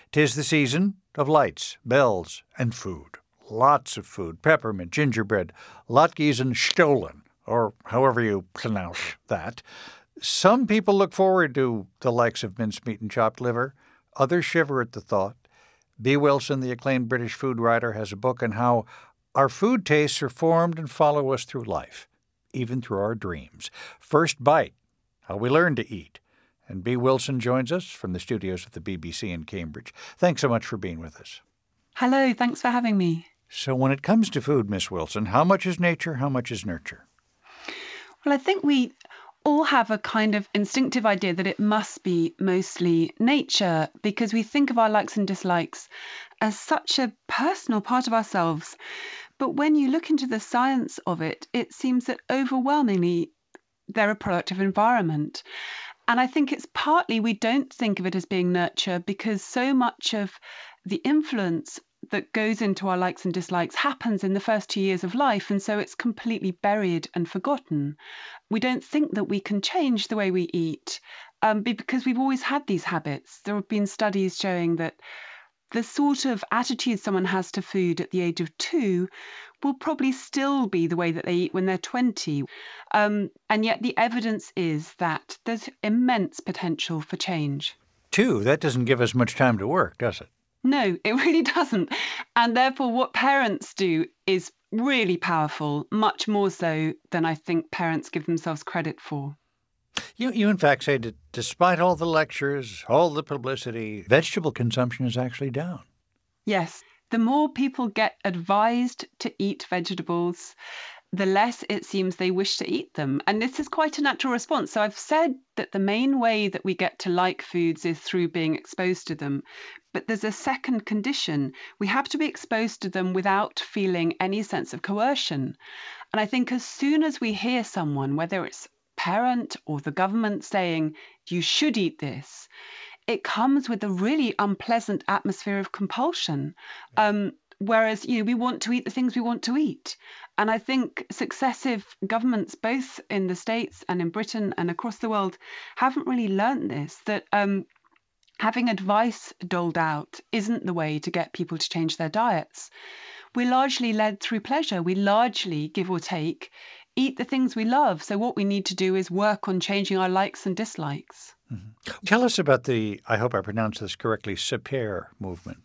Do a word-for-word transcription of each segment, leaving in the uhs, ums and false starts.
'Tis the season of lights, bells, and food. Lots of food, peppermint, gingerbread, latkes, and stollen, or however you pronounce that. Some people look forward to the likes of mincemeat and chopped liver. Others shiver at the thought. Bea Wilson, the acclaimed British food writer, has a book on how our food tastes are formed and follow us through life, even through our dreams. First Bite, How We Learn to Eat. And Bea Wilson joins us from the studios of the B B C in Cambridge. Thanks so much for being with us. Hello, thanks for having me. So when it comes to food, Miss Wilson, how much is nature, how much is nurture? Well, I think we all have a kind of instinctive idea that it must be mostly nature because we think of our likes and dislikes as such a personal part of ourselves. But when you look into the science of it, it seems that overwhelmingly they're a product of environment. And I think it's partly we don't think of it as being nurture because so much of the influence that goes into our likes and dislikes happens in the first two years of life, and so it's completely buried and forgotten. We don't think that we can change the way we eat um, because we've always had these habits. There have been studies showing that the sort of attitude someone has to food at the age of two will probably still be the way that they eat when they're twenty. Um, and yet the evidence is that there's immense potential for change. Two, that doesn't give us much time to work, does it? No, it really doesn't. And therefore, what parents do is really powerful, much more so than I think parents give themselves credit for. You, you in fact, say that despite all the lectures, all the publicity, vegetable consumption is actually down. Yes. The more people get advised to eat vegetables, the less it seems they wish to eat them. And this is quite a natural response. So I've said that the main way that we get to like foods is through being exposed to them. But there's a second condition. We have to be exposed to them without feeling any sense of coercion. And I think as soon as we hear someone, whether it's a parent or the government saying, you should eat this, it comes with a really unpleasant atmosphere of compulsion. Um, whereas, you know, we want to eat the things we want to eat. And I think successive governments, both in the States and in Britain and across the world, haven't really learned this, that um, having advice doled out isn't the way to get people to change their diets. We're largely led through pleasure. We largely, give or take, eat the things we love. So what we need to do is work on changing our likes and dislikes. Mm-hmm. Tell us about the, I hope I pronounced this correctly, Sapere movement.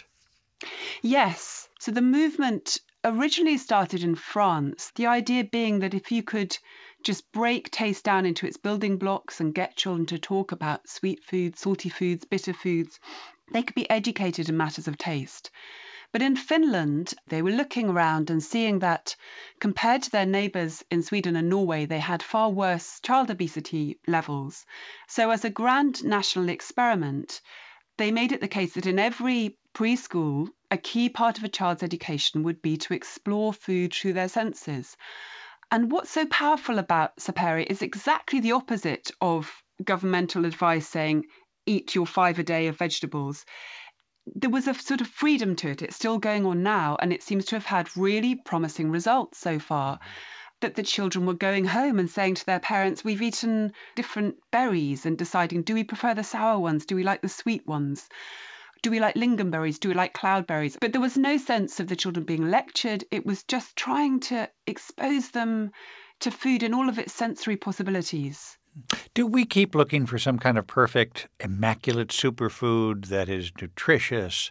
Yes. So the movement originally started in France, the idea being that if you could just break taste down into its building blocks and get children to talk about sweet foods, salty foods, bitter foods, they could be educated in matters of taste. But in Finland, they were looking around and seeing that compared to their neighbours in Sweden and Norway, they had far worse child obesity levels. So as a grand national experiment, they made it the case that in every preschool, a key part of a child's education would be to explore food through their senses. And what's so powerful about Sapere is exactly the opposite of governmental advice saying, eat your five a day of vegetables. There was a sort of freedom to it. It's still going on now, and it seems to have had really promising results so far. That the children were going home and saying to their parents, we've eaten different berries, and deciding, do we prefer the sour ones? Do we like the sweet ones? Do we like lingonberries? Do we like cloudberries? But there was no sense of the children being lectured. It was just trying to expose them to food in all of its sensory possibilities. Do we keep looking for some kind of perfect, immaculate superfood that is nutritious,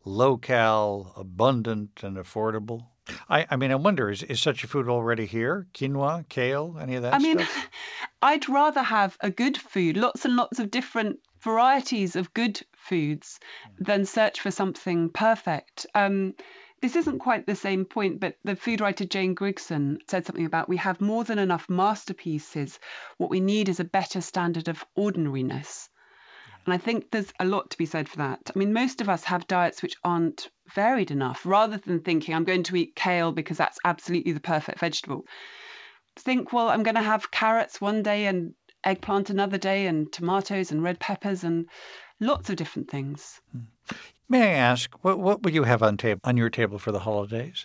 low-cal, abundant, and affordable? I, I mean, I wonder, is, is such a food already here? Quinoa, kale, any of that I mean, stuff? I'd rather have a good food, lots and lots of different varieties of good foods, than search for something perfect. Um, this isn't quite the same point, but the food writer Jane Grigson said something about we have more than enough masterpieces. What we need is a better standard of ordinariness. And I think there's a lot to be said for that. I mean, most of us have diets which aren't varied enough. Rather than thinking, I'm going to eat kale because that's absolutely the perfect vegetable, think, well, I'm going to have carrots one day and eggplant another day and tomatoes and red peppers and lots of different things. May I ask, what, what would you have on, tab- on your table for the holidays?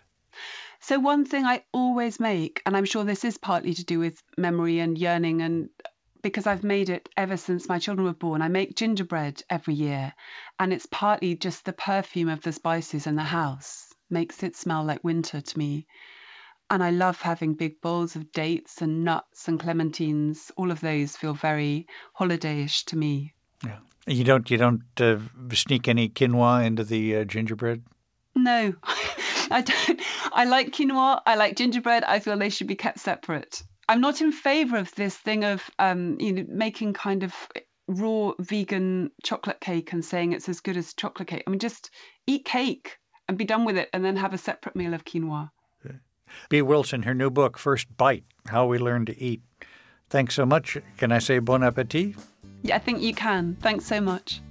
So one thing I always make, and I'm sure this is partly to do with memory and yearning and because I've made it ever since my children were born. I make gingerbread every year, and it's partly just the perfume of the spices in the house makes it smell like winter to me. And I love having big bowls of dates and nuts and clementines. All of those feel very holidayish to me. Yeah. You don't you don't uh, sneak any quinoa into the uh, gingerbread? No, I don't. I like quinoa. I like gingerbread. I feel they should be kept separate. I'm not in favour of this thing of um, you know, making kind of raw vegan chocolate cake and saying it's as good as chocolate cake. I mean, just eat cake and be done with it, and then have a separate meal of quinoa. Bea Wilson, her new book, First Bite, How We Learn to Eat. Thanks so much. Can I say bon appetit? Yeah, I think you can. Thanks so much.